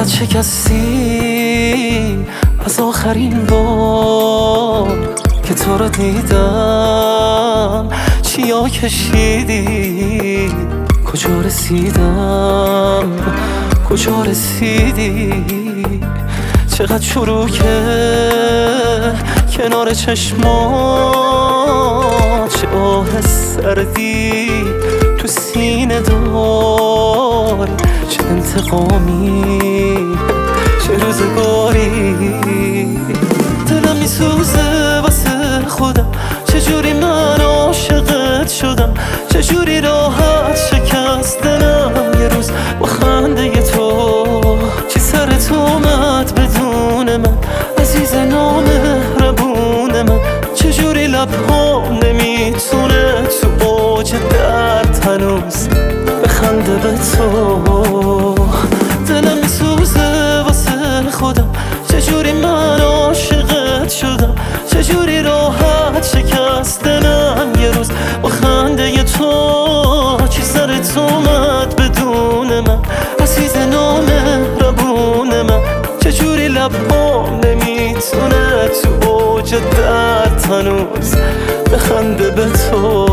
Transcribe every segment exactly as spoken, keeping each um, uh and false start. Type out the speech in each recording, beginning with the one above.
چقدر شکستی از آخرین بار که تو رو دیدم. چیا کشیدی کجا رسیدم کجا رسیدی. چقدر شروع که کنار چشمات، چه آه سردی تو سینه داری. چه انتقامی چه روزگاری. دلم میسوزه واسه خودم، چجوری من عاشقت شدم، چجوری راحت شکست دلم یه روز با خنده تو. چی سرت اومد بدون من عزیز نامهربون من، چجوری لبهام نمیتونه تو اوج درد هنوز بخنده به تو. دلم میسوزه واسه خودم، چجوری من عاشقت شدم، چجوری راحت شکست دلم یه روز با خنده تو. چی سرت اومد بدون من عزیز نامهربون من، چجوری لبهام نمیتونه تو اوج درد هنوز بخنده به تو.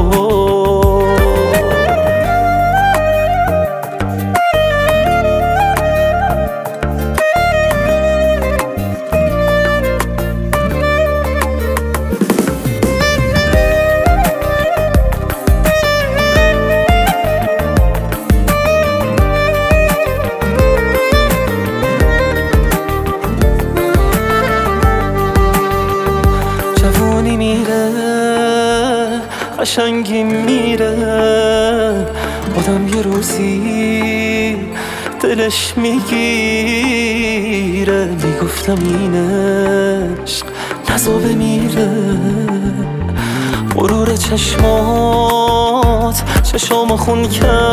قشنگی میره آدم، یه روزی دلش میگیره. میگفتم این عشق نزا بمیره. مرور چشمات چشام خون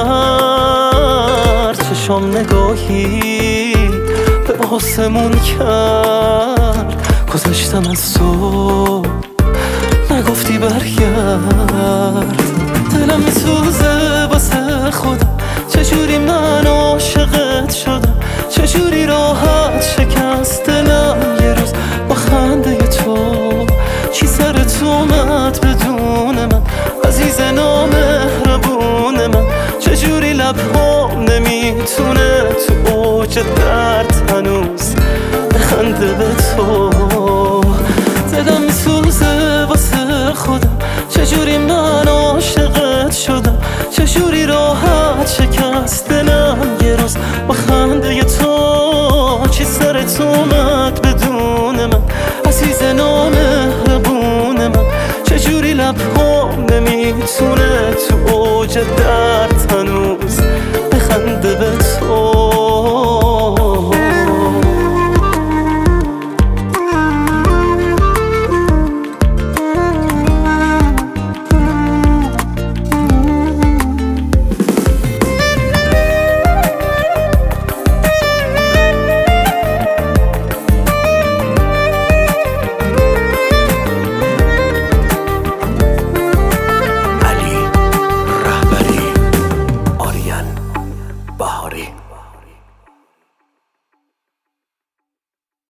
کرد، چشام نگاهی به آسمون کرد. گذشتم از تو نگفتی برگرد. دلم میسوزه واسه خودم، چجوری من عاشقت شدم، چجوری راحت شکست دلم یه روز با خنده تو. چی سرت اومد بدون من عزیز نامهربون من، چجوری لبهام نمیتونه تو اوج درد هنوز بخنده به تو. دلم میسوزه واسه خودم، چجوری من عاشقت شدم، چجوری راحت شکست دلم یه روز با خنده تو. چی سرت اومد بدون من عزیز نامهربون من، چجوری لبهام نمیتونه تو اوج درد